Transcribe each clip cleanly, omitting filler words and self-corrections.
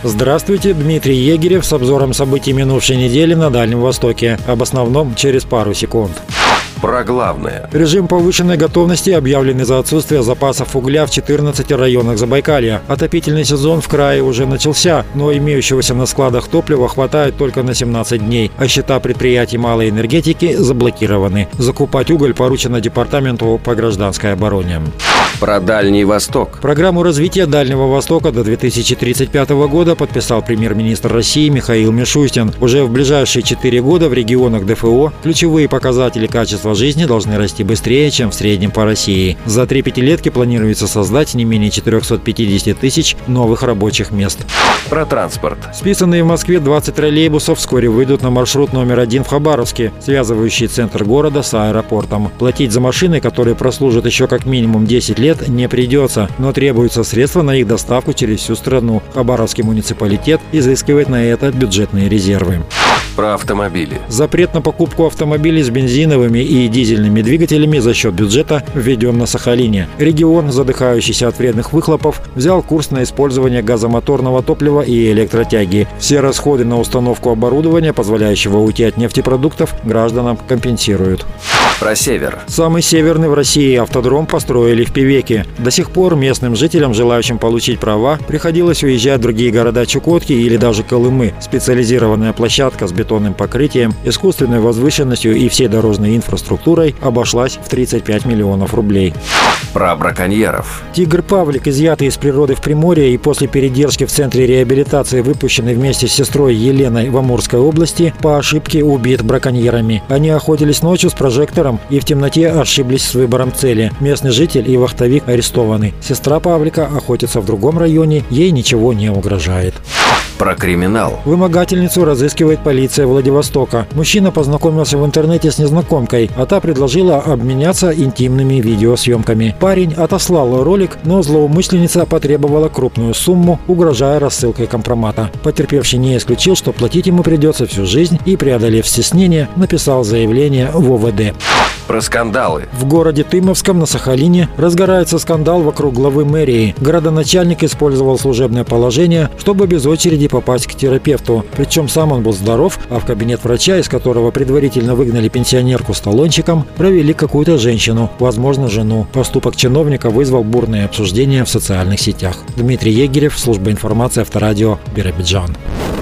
Здравствуйте, Дмитрий Егерев с обзором событий минувшей недели на Дальнем Востоке. Об основном через пару секунд. Про главное. Режим повышенной готовности объявлен из-за отсутствия запасов угля в 14 районах Забайкалья. Отопительный сезон в крае уже начался, но имеющегося на складах топлива хватает только на 17 дней, а счета предприятий малой энергетики заблокированы. Закупать уголь поручено Департаменту по гражданской обороне. Про Дальний Восток. Программу развития Дальнего Востока до 2035 года подписал премьер-министр России Михаил Мишустин. Уже в ближайшие 4 года в регионах ДФО ключевые показатели качества жизни должны расти быстрее, чем в среднем по России. За 3 пятилетки планируется создать не менее 450 тысяч новых рабочих мест. Про транспорт. Списанные в Москве 20 троллейбусов вскоре выйдут на маршрут номер 1 в Хабаровске, связывающий центр города с аэропортом. Платить за машины, которые прослужат еще как минимум 10 лет, не придется, но требуются средства на их доставку через всю страну. Хабаровский муниципалитет изыскивает на это бюджетные резервы. Про автомобили. Запрет на покупку автомобилей с бензиновыми и дизельными двигателями за счет бюджета введен на Сахалине. Регион, задыхающийся от вредных выхлопов, взял курс на использование газомоторного топлива и электротяги. Все расходы на установку оборудования, позволяющего уйти от нефтепродуктов, гражданам компенсируют. Про север. Самый северный в России автодром построили в Певеке. До сих пор местным жителям, желающим получить права, приходилось уезжать в другие города Чукотки или даже Колымы. Специализированная площадка с бетонным покрытием, искусственной возвышенностью и всей дорожной инфраструктурой обошлась в 35 миллионов рублей. Про браконьеров. Тигр Павлик, изъятый из природы в Приморье и после передержки в центре реабилитации выпущенный вместе с сестрой Еленой в Амурской области, по ошибке убит браконьерами. Они охотились ночью с прожектором и в темноте ошиблись с выбором цели. Местный житель и вахтовик арестованы. Сестра Павлика охотится в другом районе, ей ничего не угрожает. Про криминал. Вымогательницу разыскивает полиция Владивостока. Мужчина познакомился в интернете с незнакомкой, а та предложила обменяться интимными видеосъемками. Парень отослал ролик, но злоумышленница потребовала крупную сумму, угрожая рассылкой компромата. Потерпевший не исключил, что платить ему придется всю жизнь, и, преодолев стеснение, написал заявление в ОВД. Про скандалы. В городе Тымовском на Сахалине разгорается скандал вокруг главы мэрии. Городоначальник использовал служебное положение, чтобы без очереди попасть к терапевту. Причем сам он был здоров, а в кабинет врача, из которого предварительно выгнали пенсионерку с талончиком, провели какую-то женщину, возможно, жену. Поступок чиновника вызвал бурные обсуждения в социальных сетях. Дмитрий Егерев, служба информации Авторадио, Биробиджан.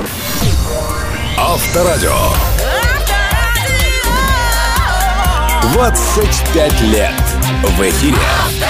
Авторадио. 25 лет в эфире.